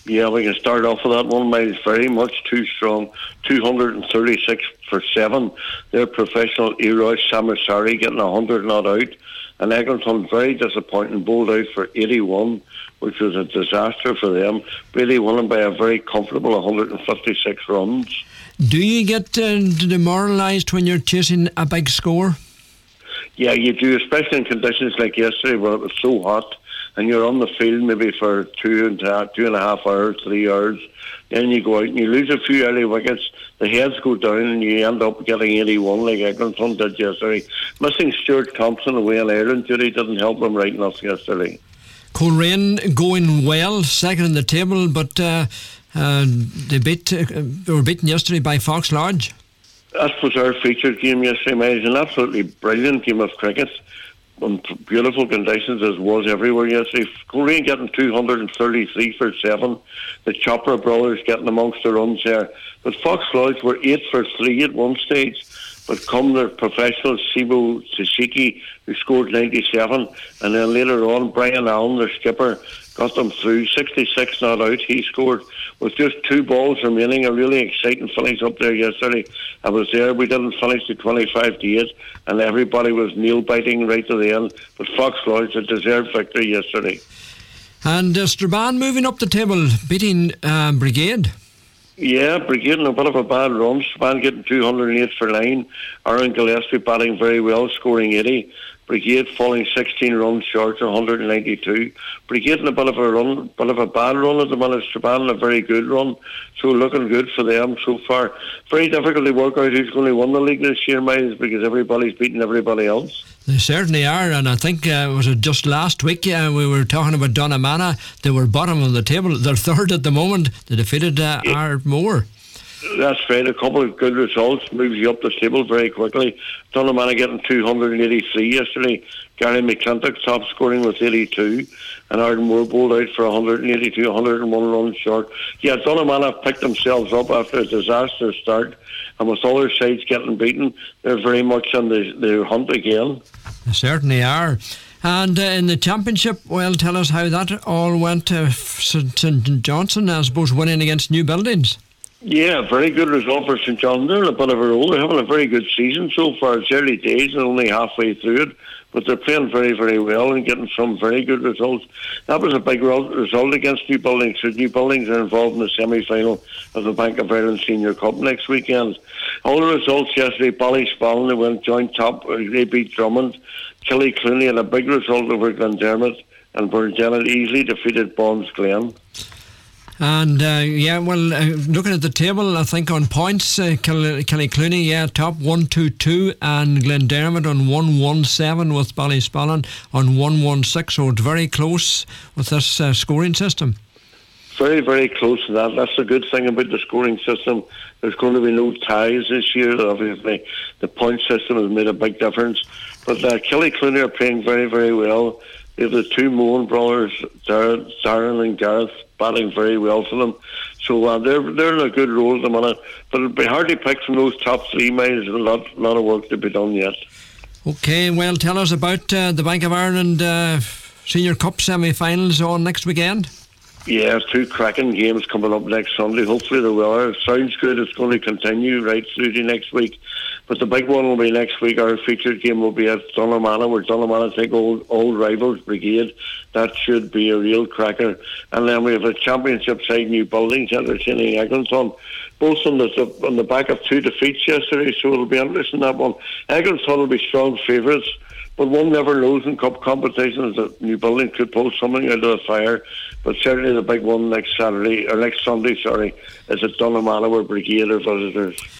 Yeah, we can start off with that one. Mine's very much too strong. 236 for 7. Their professional Eroy Samasari getting 100 not out. And Eglinton very disappointing, bowled out for 81, which was a disaster for them. Really won by a very comfortable 156 runs. Do you get demoralised when you're chasing a big score? Yeah, you do, especially in conditions like yesterday where it was so hot and you're on the field maybe for 2.5 hours, 3 hours. Then you go out and you lose a few early wickets, the heads go down and you end up getting 81 like Eglinton did yesterday. Missing Stuart Thompson away in Ireland duty didn't help them right enough yesterday. Coleraine going well, second in the table, but they were beaten yesterday by Fox Lodge. That was our featured game yesterday, mate. It was an absolutely brilliant game of cricket. On beautiful conditions as was everywhere yesterday. Coleraine getting 233 for 7. The Chopra brothers getting amongst the runs there. But Fox Lodge were 8 for 3 at one stage. But come their professional Sibo Tashiki, who scored 97, and then later on Brian Allen, their skipper, got them through 66 not out. He scored with just 2 balls remaining. A really exciting finish up there yesterday. I was there. We didn't finish to 25-8, and everybody was nail biting right to the end. But Fox Lodge a deserved victory yesterday. And Strabane moving up the table, beating Brigade. Yeah, Brigade in a bit of a bad run. Strabane getting 208 for 9. Aaron Gillespie batting very well, scoring 80. Brigade falling 16 runs short to 192. Brigade in a bit of a bad run at the minute. Strabane in a very good run. So looking good for them so far. Very difficult to work out who's going to win the league this year, Miles, because everybody's beating everybody else. They certainly are, and I think was it just last week we were talking about Donamana. They were bottom of the table. They're third at the moment. They defeated Ardmore. That's right. A couple of good results moves you up the table very quickly. Donamana getting 283 yesterday. Gary McClintock top scoring with 82, and Ardmore bowled out for 182, 101 runs short. Yeah, Donamana picked themselves up after a disastrous start, and with other sides getting beaten, they're very much on the hunt again. They certainly are. And in the championship, well, tell us how that all went. St Johnstone, I suppose, winning against New Buildings. Yeah, very good result for St Johnstone. They're in a bit of a roll. They're having a very good season so far. It's early days and only halfway through it, but they're playing very, very well and getting some very good results. That was a big result against New Buildings. So New Buildings are involved in the semi-final of the Bank of Ireland Senior Cup next weekend. All the results yesterday, Ballyspellin, they went joint top. They beat Drummond. Killyclooney had a big result over Glendermot, and Burnjanet easily defeated Bonds Glen. And looking at the table, I think on points, Killyclooney, top 122, and Glendermot on 117 with Ballyspellin on 116. So it's very close with this scoring system. Very, very close to that. That's the good thing about the scoring system. There's going to be no ties this year. Obviously, the point system has made a big difference. But Killyclooney are playing very, very well. They have the 2 Mohan brothers, Darren and Gareth, batting very well for them. So they're in a good role at the minute. But it'll be hard to pick from those top 3 miles. There's a lot of work to be done yet. Okay, well, tell us about the Bank of Ireland Senior Cup semi-finals on next weekend. Yeah, 2 cracking games coming up next Sunday. Hopefully the weather sounds good. It's going to continue right through to next week. But the big one will be next week. Our featured game will be at Donamana, where Donamana take old rivals Brigade. That should be a real cracker. And then we have a championship side, New Buildings, entertaining Eglinton. Both on the back of 2 defeats yesterday, so it'll be interesting, that one. Eglinton will be strong favourites, but one never knows in cup competitions that New Buildings could pull something out of the fire. But certainly the big one next Sunday, is at Donamana, where Brigade are visitors.